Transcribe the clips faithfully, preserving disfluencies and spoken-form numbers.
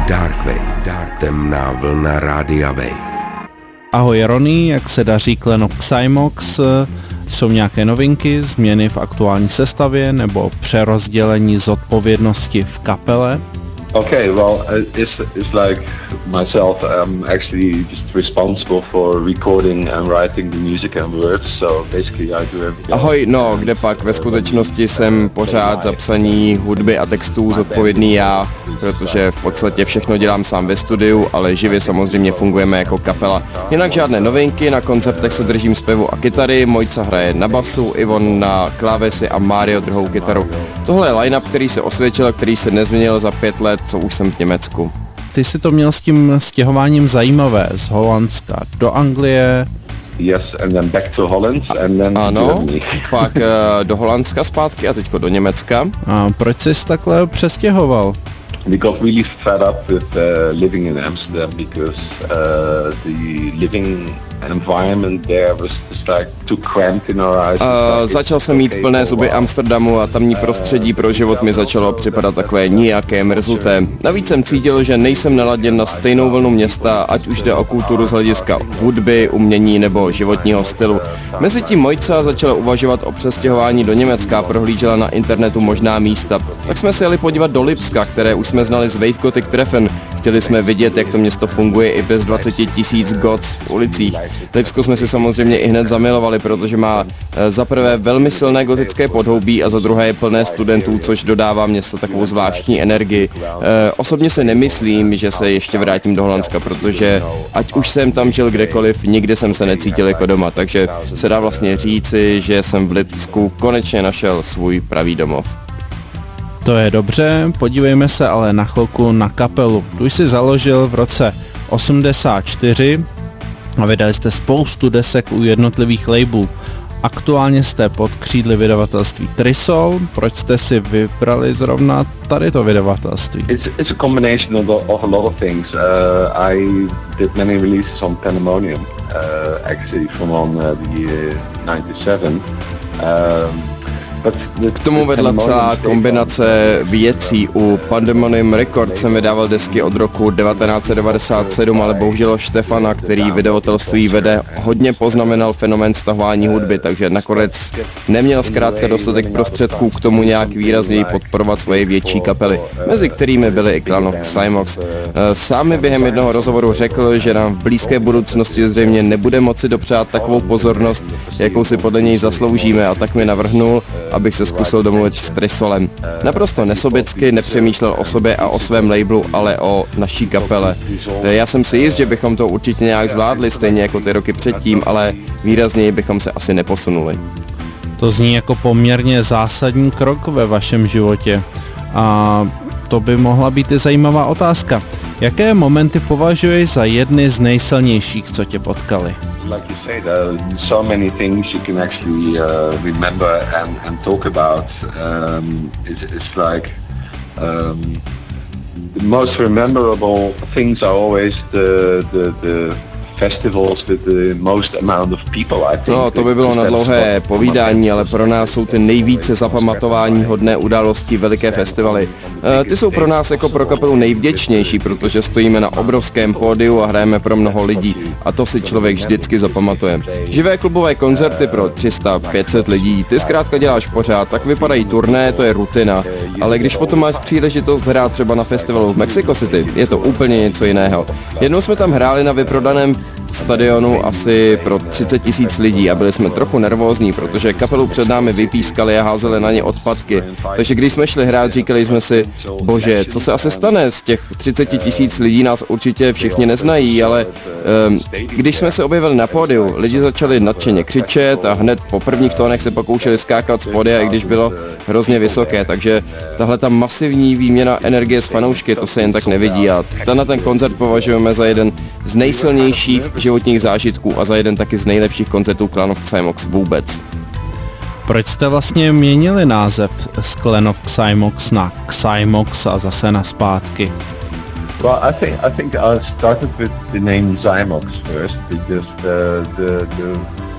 Darkwave, Dark, temná vlna Rádia Wave. Ahoj Rony, jak se daří Klenov Xymox? Jsou nějaké novinky, změny v aktuální sestavě nebo přerozdělení zodpovědnosti v kapele? Okay, well, it's, it's like myself, I'm actually just responsible for recording and writing the music and words, so basically I do everything. Ahoj, no, kde pak, ve skutečnosti jsem pořád za psaní hudby a textů zodpovědný já, protože v podstatě všechno dělám sám ve studiu, ale živě samozřejmě fungujeme jako kapela. Jinak žádné novinky, na koncertech se držím zpěvu a kytary, Mojca hraje na basu, Ivon na klávesy a Mario druhou kytaru. Tohle je line-up, který se osvědčil, který se nezměnil za pět let, co už jsem v Německu. Ty si to měl s tím stěhováním zajímavé, z Holandska do Anglie. Yes, and then back to Holland, and then ano, pak uh, do Holandska zpátky a teďko do Německa. A proč jsi takhle přestěhoval? We got really fed up with uh, living in Amsterdam because uh, the living environment there was just like too cramped in our eyes. Uh, začal jsem mít plné zuby Amsterdamu a tamní prostředí pro život mi začalo připadat takové nijaké, mrzuté. Navíc jsem cítil, že nejsem naladěn na stejnou vlnu města, ať už jde o kulturu z hlediska hudby, umění nebo životního stylu. Mezitím Mojca začala uvažovat o přestěhování do Německa, prohlížela na internetu možná místa. Tak jsme se jeli podívat do Lipska, které už jsme znali z Wave Gothic Treffen. Chtěli jsme vidět, jak to město funguje i bez dvacet tisíc goths v ulicích. Lipsko jsme si samozřejmě i hned zamilovali, protože má za prvé velmi silné gotické podhoubí a za druhé je plné studentů, což dodává městu takovou zvláštní energii. E, osobně se nemyslím, že se ještě vrátím do Holandska, protože ať už jsem tam žil kdekoliv, nikdy jsem se necítil jako doma, takže se dá vlastně říci, že jsem v Lipsku konečně našel svůj pravý domov. To je dobře, podívejme se ale na chvilku na kapelu. Tu jsi založil v roce osmdesát čtyři a vydali jste spoustu desek u jednotlivých labelů. Aktuálně jste pod křídly vydavatelství Trisol. Proč jste si vybrali zrovna tady to vydavatelství? It's, it's a combination of, of a lot of things. Uh, I did many releases on Pandemonium, uh, actually from on uh, the uh, ninety-seven. Um, K tomu vedla celá kombinace věcí. U Pandemonium Records jsem vydával desky od roku devatenáct set devadesát sedm, ale bohužel Štefana, který vydavatelství vede, hodně poznamenal fenomén stahování hudby, takže nakonec neměl zkrátka dostatek prostředků k tomu nějak výrazněji podporovat svoje větší kapely, mezi kterými byly i Klenov Xymox. Sám mi během jednoho rozhovoru řekl, že nám v blízké budoucnosti zřejmě nebude moci dopřát takovou pozornost, jakou si podle něj zasloužíme, a tak mi navrhnul, abych se zkusil domluvit s Trisolem. Naprosto nesobecky nepřemýšlel o sobě a o svém labelu, ale o naší kapele. Já jsem si jist, že bychom to určitě nějak zvládli, stejně jako ty roky předtím, ale výrazněji bychom se asi neposunuli. To zní jako poměrně zásadní krok ve vašem životě. A to by mohla být i zajímavá otázka. Jaké momenty považuješ za jedny z nejsilnějších, co tě potkali? Like you said, uh, so many things you can actually uh, remember and, and talk about. Um, it's, it's like um, the most memorable things are always the the, the festivals with the most amount of people, I think. No, to by bylo na dlouhé povídání, ale pro nás jsou ty nejvíce zapamatování hodné události veliké festivaly. E, ty jsou pro nás jako pro kapelu nejvděčnější, protože stojíme na obrovském pódiu a hrajeme pro mnoho lidí a to si člověk vždycky zapamatuje. Živé klubové koncerty pro tři sta pět set lidí, ty zkrátka děláš pořád, tak vypadají turné, to je rutina, ale když potom máš příležitost hrát třeba na festivalu v Mexico City, je to úplně něco jiného. Jednou jsme tam hráli na vyprodaném stadionu asi pro třicet tisíc lidí a byli jsme trochu nervózní, protože kapelu před námi vypískali a házeli na ně odpadky. Takže když jsme šli hrát, říkali jsme si, bože, co se asi stane, z těch třicet tisíc lidí nás určitě všichni neznají, ale um, když jsme se objevili na pódiu, lidi začali nadšeně křičet a hned po prvních tónech se pokoušeli skákat z pódia, i když bylo hrozně vysoké, takže tahle ta masivní výměna energie s fanoušky, to se jen tak nevidí a tenhle ten koncert považujeme za jeden z nejsilnějších životních zážitků a za jeden taky z nejlepších koncertů Klenov Xymox vůbec. Proč jste vlastně měnili název z Klenov Xymox na Xymox a zase na zpátky? Well, I think I think I started with the name Xymox first because the the, the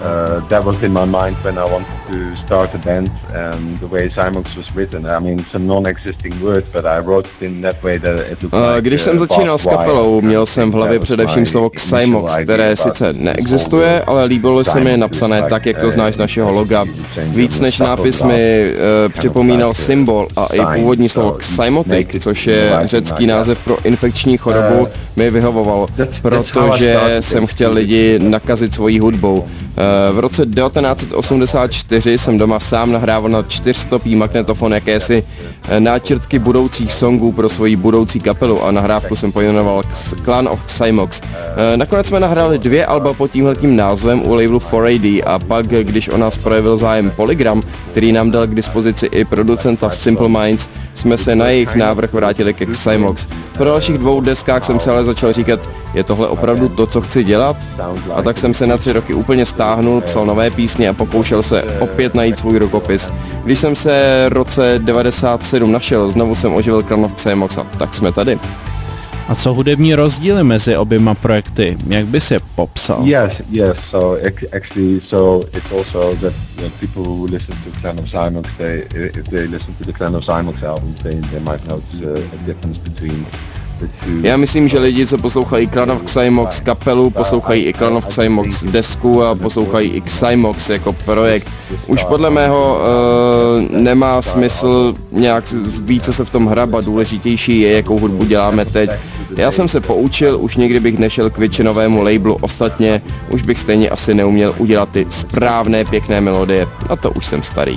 uh, that was in my mind when I wanted to start a band, and the way Zymox was written. I mean, it's a non-existing word, but I wrote it in that way that it looked like. Když jsem začínal s kapelou, měl jsem v hlavě především slovo Zymox, které sice neexistuje, ale líbilo se mi napsané tak, jak to znáš z našeho loga. Víc než nápis mi uh, připomínal symbol a i původní slovo Zymotic, což je řecký název pro infekční chorobu, mi vyhovovalo, protože jsem chtěl lidi nakazit svojí hudbou. V roce devatenáct set osmdesát čtyři jsem doma sám nahrával na čtyřstopý magnetofon jakési náčrtky budoucích songů pro svoji budoucí kapelu a nahrávku jsem pojmenoval Clan of Zymox. Nakonec jsme nahráli dvě alba pod tímhletím názvem u labelu four A D a pak, když o nás projevil zájem Polygram, který nám dal k dispozici i producenta Simple Minds, jsme se na jejich návrh vrátili ke Zymox. Po dalších dvou deskách jsem se ale začal říkat, je tohle opravdu to, co chci dělat? A tak jsem se na tři roky úplně stáhnul, psal nové písně a pokoušel se opět najít svůj rukopis. Když jsem se v roce devadesát sedm našel, znovu jsem oživil Clan of Zymox a tak jsme tady. A co hudební rozdíly mezi oběma projekty? Jak bys je popsal? Yes, yes. So actually, so it's also that, that people who listen to Clan of Zymox, they if they listen to the Clan of Zymox albums, they they might notice a, a difference between. Já myslím, že lidi, co poslouchají Clan of Zymox kapelu, poslouchají i Clan of Zymox desku a poslouchají i Zymox jako projekt. Už podle mého uh, nemá smysl nějak více se v tom hrabat, důležitější je, jakou hudbu děláme teď. Já jsem se poučil, už nikdy bych nešel k většinovému labelu, ostatně už bych stejně asi neuměl udělat ty správné pěkné melodie, a to už jsem starý.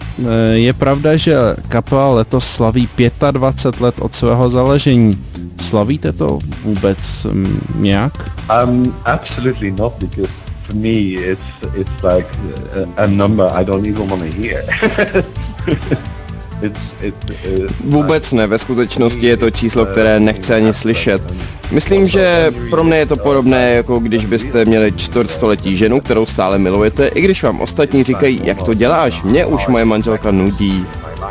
Je pravda, že kapela letos slaví dvacet pět let od svého založení. Slavíte to vůbec um, nějak? Um, absolutely not, because for me it's it's like a, a number I don't even want to hear. it's, it's, uh, Vůbec ne, ve skutečnosti je to číslo, které nechci ani slyšet. Myslím, že pro mě je to podobné, jako když byste měli čtvrtstoletí ženu, kterou stále milujete, i když vám ostatní říkají, jak to děláš, mě už moje manželka nudí.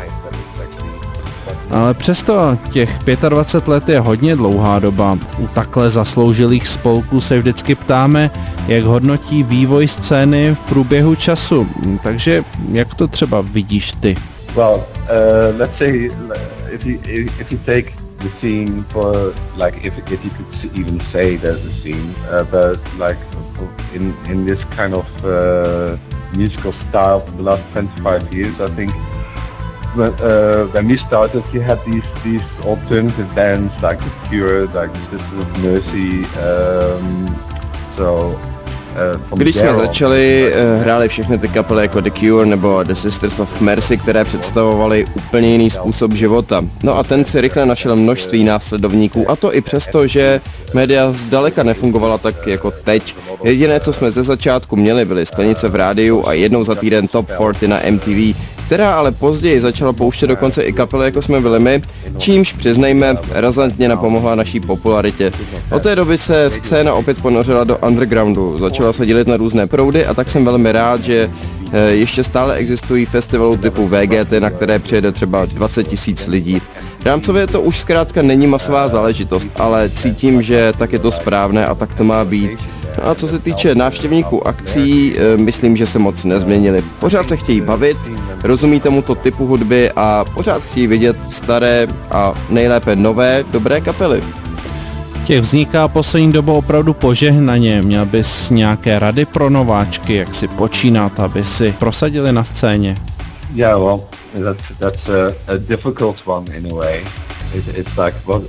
Ale přesto těch dvacet pět let je hodně dlouhá doba. U takhle zasloužilých spolků se vždycky ptáme, jak hodnotí vývoj scény v průběhu času. Takže jak to třeba vidíš ty? Well, uh, let's say if you if you take the scene for like if if you could even say there's a scene, uh, but like in in this kind of uh, musical style for the last twenty-five years, I think. When, uh, when we started, you had these these alternative bands like The Cure, like The Sisters of Mercy. Um, so, uh, Když jsme začali, uh, hráli všechny ty kapely jako The Cure nebo The Sisters of Mercy, které představovaly úplně jiný způsob života. No a ten si rychle našel množství následovníků, a to i přesto, že média zdaleka nefungovala tak jako teď. Jediné, co jsme ze začátku měli, byly stanice v rádiu a jednou za týden Top čtyřicet na M T V, která ale později začala pouštět dokonce i kapely, jako jsme byli my, čímž, přiznejme, razantně napomohla naší popularitě. Od té doby se scéna opět ponořila do undergroundu, začala se dělit na různé proudy a tak jsem velmi rád, že ještě stále existují festivaly typu V G T, na které přijede třeba dvacet tisíc lidí. Rámcově to už zkrátka není masová záležitost, ale cítím, že tak je to správné a tak to má být. No a co se týče návštěvníků akcí, myslím, že se moc nezměnili. Pořád se chtějí bavit, rozumí tomuto typu hudby a pořád chtějí vidět staré a nejlépe nové, dobré kapely. Těch vzniká poslední dobou opravdu požehnaně. Měl bys nějaké rady pro nováčky, jak si počínat, aby si prosadili na scéně? Yeah, well, that's that's a, a difficult one in a way. It, it's like what.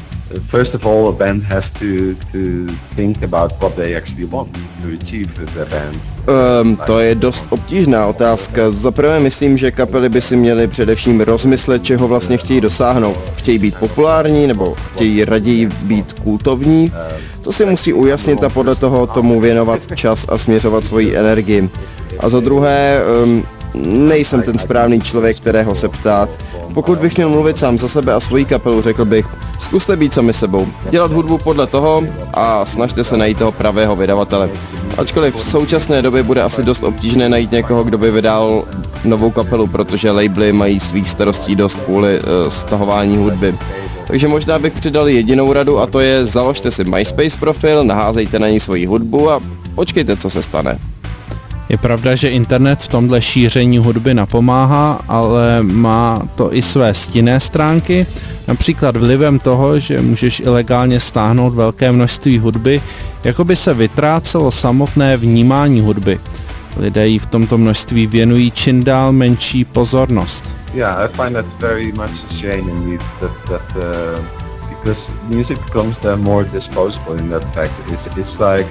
First of all, a band has to to think about what they actually want to achieve with their band. Um, to je dost obtížná otázka. Zaprvé myslím, že kapely by si měly především rozmyslet, čeho vlastně chtějí dosáhnout. Chtějí být populární nebo chtějí raději být kultovní? To si musí ujasnit a podle toho tomu věnovat čas a směřovat svoji energii. A za druhé, um, nejsem ten správný člověk, kterého se ptát. Pokud bych měl mluvit sám za sebe a svoji kapelu, řekl bych, zkuste být sami sebou, dělat hudbu podle toho a snažte se najít toho pravého vydavatele. Ačkoliv v současné době bude asi dost obtížné najít někoho, kdo by vydal novou kapelu, protože labely mají svých starostí dost kvůli uh, stahování hudby. Takže možná bych přidal jedinou radu a to je založte si MySpace profil, naházejte na něj svoji hudbu a počkejte, co se stane. Je pravda, že internet v tomhle šíření hudby napomáhá, ale má to i své stinné stránky, například vlivem toho, že můžeš ilegálně stáhnout velké množství hudby, jako by se vytrácelo samotné vnímání hudby. Lidé jí v tomto množství věnují čím dál menší pozornost. Yeah, I find that very much a shame indeed, that, that uh, because music becomes then more disposable in that fact. It's, it's like,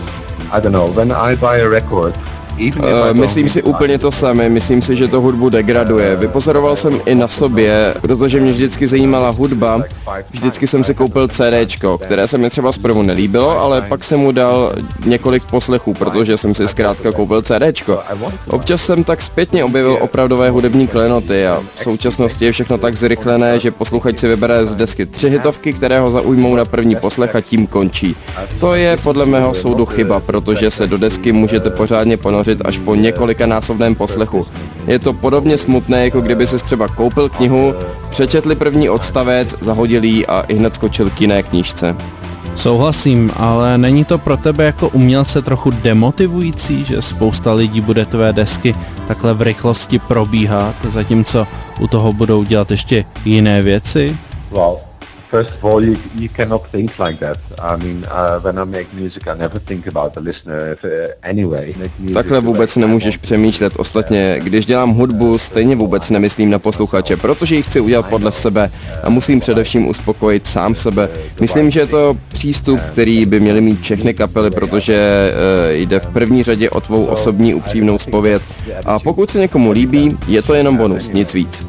I don't know, when I buy a record, Uh, myslím si úplně to samé, myslím si, že to hudbu degraduje. Vypozoroval jsem i na sobě, protože mě vždycky zajímala hudba, vždycky jsem si koupil CDčko, které se mi třeba zprvu nelíbilo, ale pak jsem mu dal několik poslechů, protože jsem si zkrátka koupil CDčko. Občas jsem tak zpětně objevil opravdové hudební klenoty a v současnosti je všechno tak zrychlené, že posluchač si vybere z desky tři hitovky, které ho zaujmou na první poslech a tím končí. To je podle mého soudu chyba, protože se do desky můžete pořádně ponořit až po několikanásobném poslechu. Je to podobně smutné, jako kdyby si třeba koupil knihu, přečetli první odstavec, zahodil ji a ihned skočil k jiné knížce. Souhlasím, ale není to pro tebe jako umělce trochu demotivující, že spousta lidí bude tvé desky takhle v rychlosti probíhat, zatímco u toho budou dělat ještě jiné věci? Well, first of all, you, you cannot think like that. I mean, uh, when I make music, I never think about the listener if, uh, anyway. Takhle vůbec nemůžeš přemýšlet. Ostatně, když dělám hudbu, stejně vůbec nemyslím na posluchače, protože ji chci udělat podle sebe a musím především uspokojit sám sebe. Myslím, že je to přístup, který by měly mít všechny kapely, protože uh, jde v první řadě o tvou osobní upřímnou zpověď. A pokud se někomu líbí, je to jenom bonus, nic víc.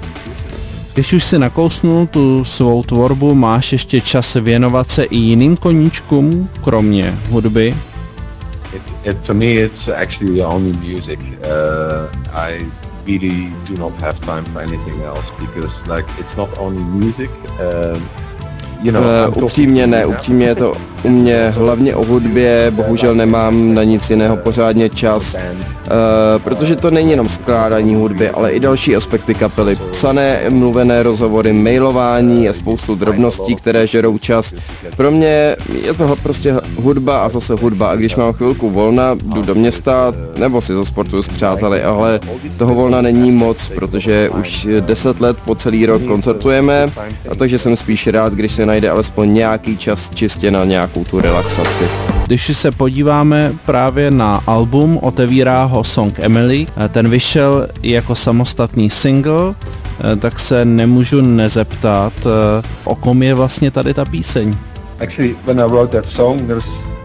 Když už si nakousnul tu svou tvorbu, máš ještě čas věnovat se i jiným koníčkům, kromě hudby? It, it, to me it's actually only music. Uh, I really do not have time for anything else because like it's not only music. Uh, you know, uh, upřímně ne, upřímně je to u mě hlavně o hudbě, bohužel nemám na nic jiného pořádně čas, uh, protože to není jenom skládání hudby, ale i další aspekty kapely. Psané, mluvené rozhovory, mailování a spoustu drobností, které žerou čas. Pro mě je to prostě hudba a zase hudba a když mám chvilku volna, jdu do města nebo si zasportuju s přáteli, ale toho volna není moc, protože už deset let po celý rok koncertujeme a takže jsem spíš rád, když se najde alespoň nějaký čas čistě na nějakou tu relaxaci. Když se podíváme právě na album, otevírá ho song Emily, ten vyšel jako samostatný single, tak se nemůžu nezeptat, o kom je vlastně tady ta píseň. Actually, when I wrote that song, there's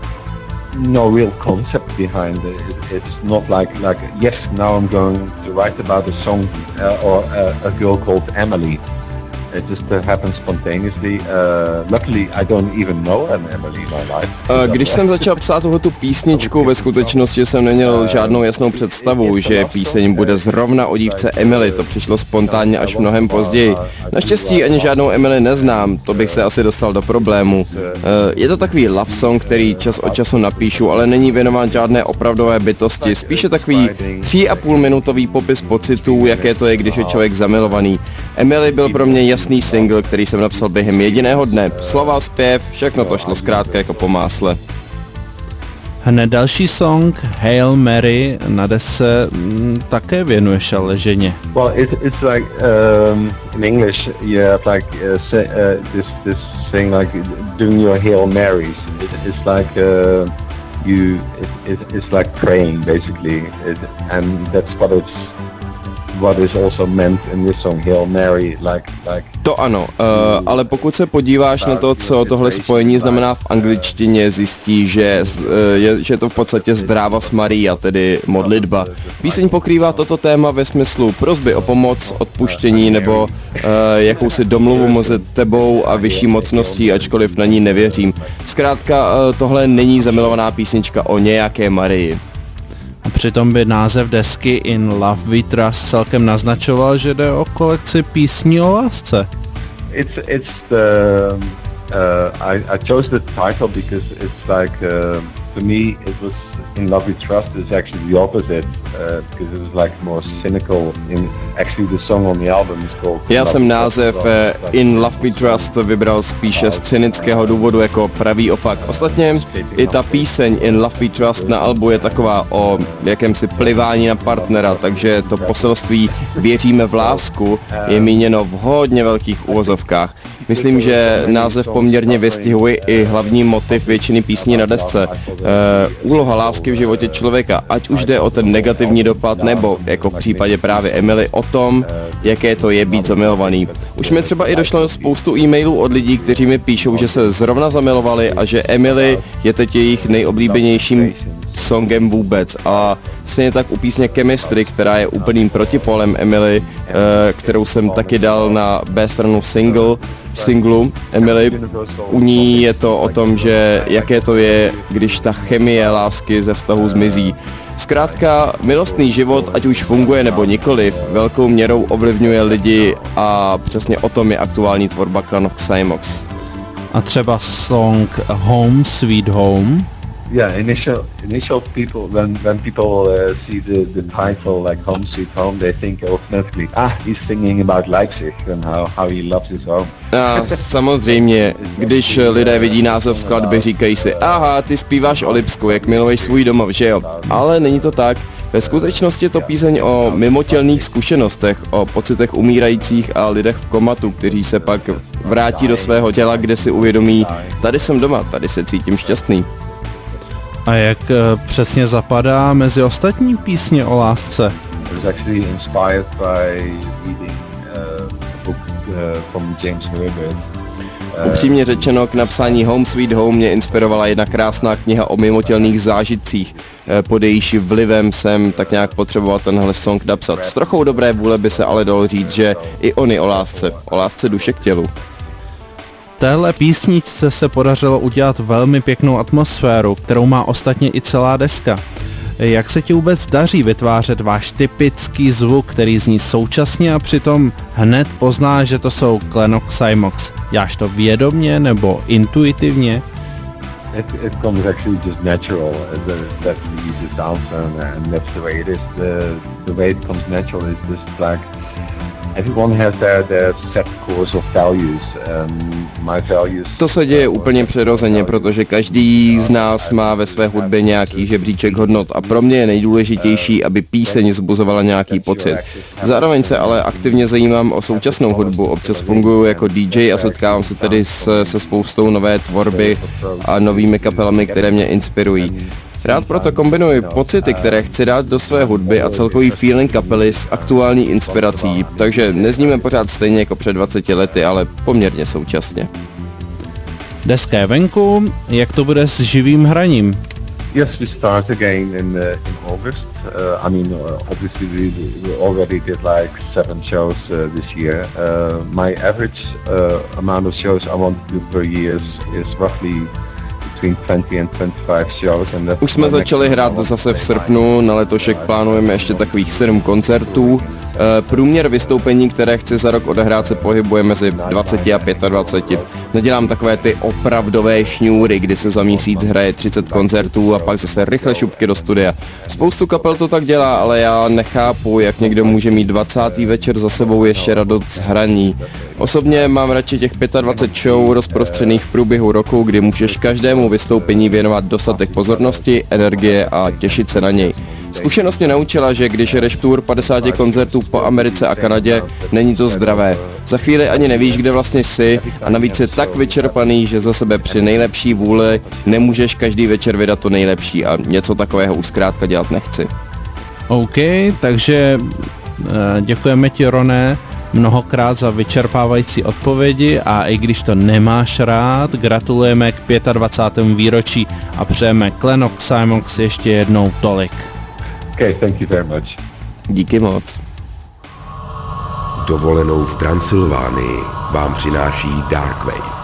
no real concept behind it. It's not like, like yes, now I'm going to write about a song uh, or a, a girl called Emily. It just uh, happens spontaneously. Uh, luckily, I don't even know an Emily in my life. Uh, když jsem začal psát tuhletu písničku, ve skutečnosti jsem neměl žádnou jasnou představu, že píseň bude zrovna o dívce Emily. To přišlo spontánně až mnohem později. Naštěstí ani žádnou Emily neznám, to bych se asi dostal do problému. Uh, je to takový love song, který čas od času napíšu, ale není věnován žádné opravdové bytosti. Spíše takový tří a půl minutový popis pocitů, jaké to je, když je člověk zamilovaný. Emily byl pro mě jasný single, který jsem napsal během jediného dne. Slova, zpěv, všechno to šlo zkrátka jako po másle. Hned další song, Hail Mary, na desce m, také věnuješ ale ženě. Well, it, it's like um, in English, you have like uh, say, uh, this this thing like doing your Hail Marys. It, it's like uh, you, it, it, it's like praying basically, it, and that's what it's. What is also meant in this song, Hail Mary, like, like... To ano, uh, ale pokud se podíváš na to, co tohle spojení znamená v angličtině, zjistí, že, uh, je, že je to v podstatě zdravas Maria, tedy modlitba. Píseň pokrývá toto téma ve smyslu prosby o pomoc, odpuštění nebo uh, jakousi domluvu mezi tebou a vyšší mocností, ačkoliv na ní nevěřím. Zkrátka, uh, tohle není zamilovaná písnička o nějaké Marii. A přitom by název desky In Love We Trust celkem naznačoval, že jde o kolekci písní o lásce. It's it's the uh, I, I chose the title because it's like uh, for me, it was in Love We Trust is actually the opposite, uh, because it was like more cynical. In actually, the song on the album is called. Já jsem název In Love We Trust vybral spíše z cynického důvodu jako pravý opak. Ostatně i ta píseň In Love We Trust na albu je taková o jakémsi plivání na partnera, takže to poselství Věříme v lásku je míněno v hodně velkých uvozovkách. Myslím, že název poměrně vystihuje i hlavní motiv většiny písní na desce. E, úloha lásky v životě člověka, ať už jde o ten negativní dopad, nebo jako v případě právě Emily o tom, jaké to je být zamilovaný. Už mi třeba i došlo spoustu e-mailů od lidí, kteří mi píšou, že se zrovna zamilovali a že Emily je teď jejich nejoblíbenějším songem vůbec. A stejně tak u písně Chemistry, která je úplným protipolem Emily, e, kterou jsem taky dal na B stranu single, singlu Emily. U ní je to o tom, že jaké to je, když ta chemie lásky ze vztahu zmizí. Zkrátka, milostný život, ať už funguje nebo nikoliv, velkou měrou ovlivňuje lidi a přesně o tom je aktuální tvorba Clan of Xymox. A třeba song Home Sweet Home? Yeah, initial initial people when when people uh, see the, the title like Home Sweet Home, they think automatically, ah, he's singing about Leipzig and how, how he loves his home. A samozřejmě, když lidé vidí název skladby, říkají si, aha, ty zpíváš o Lipsku, jak miluješ svůj domov, že jo? Ale není to tak. Ve skutečnosti je to píseň o mimotělných zkušenostech, o pocitech umírajících a lidech v komatu, kteří se pak vrátí do svého těla, kde si uvědomí, tady jsem doma, tady se cítím šťastný. A jak přesně zapadá mezi ostatní písně o lásce? It was actually inspired by reading uh, a book uh, from James Herbert. Uh, Upřímně řečeno, k napsání Home Sweet Home mě inspirovala jedna krásná kniha o mimotělných zážitcích. Pod jejíž vlivem jsem tak nějak potřeboval tenhle song napsat. S trochou dobré vůle by se ale dalo říct, že i on je o lásce, o lásce duše k tělu. Téhle písničce se podařilo udělat velmi pěknou atmosféru, kterou má ostatně i celá deska. Jak se ti vůbec daří vytvářet váš typický zvuk, který zní současně a přitom hned pozná, že to jsou Clan of Xymox? Děláš to vědomně nebo intuitivně? It, it comes actually just natural. The, that's the, the sound and that's the way it is. The, the way it comes natural is just like everyone has their, their set course of values. Um, my values. To se děje úplně přirozeně, protože každý z nás má ve své hudbě nějaký žebříček hodnot a pro mě je nejdůležitější, aby píseň zbuzovala nějaký pocit. Zároveň se ale aktivně zajímám o současnou hudbu, občas funguji jako D J a setkávám se tedy se, se spoustou nové tvorby a novými kapelami, které mě inspirují. Rád proto kombinuji pocity, které chci dát do své hudby a celkový feeling kapely s aktuální inspirací, takže nezníme pořád stejně jako před dvaceti lety, ale poměrně současně. Deska je venku, jak to bude s živým hraním? Yes, we start again in uh, in August. Uh, I mean, uh, obviously we, we already did like seven shows uh, this year. Uh, my average uh, amount of shows I want to do per year is, is roughly Už jsme začali hrát zase v srpnu, na letošek plánujeme ještě takových sedm koncertů. Průměr vystoupení, které chci za rok odehrát, se pohybuje mezi dvacet a dvacet pět. Nedělám takové ty opravdové šňůry, kdy se za měsíc hraje třicet koncertů a pak zase rychle šupky do studia. Spoustu kapel to tak dělá, ale já nechápu, jak někdo může mít dvacátý večer za sebou ještě radost z hraní. Osobně mám radši těch dvacet pět show rozprostřených v průběhu roku, kdy můžeš každému vystoupení věnovat dostatek pozornosti, energie a těšit se na něj. Zkušenost mě naučila, že když jedeš tour padesát koncertů po Americe a Kanadě, není to zdravé. Za chvíli ani nevíš, kde vlastně jsi a navíc je tak vyčerpaný, že za sebe při nejlepší vůli nemůžeš každý večer vydat to nejlepší a něco takového už zkrátka dělat nechci. OK, takže děkujeme ti, Roné, mnohokrát za vyčerpávající odpovědi a i když to nemáš rád, gratulujeme k dvacátému pátém výročí a přejeme Clan of Xymox ještě jednou tolik. Okay, thank you very much. Díky moc. Dovolenou v Transylvánii vám přináší Darkwave.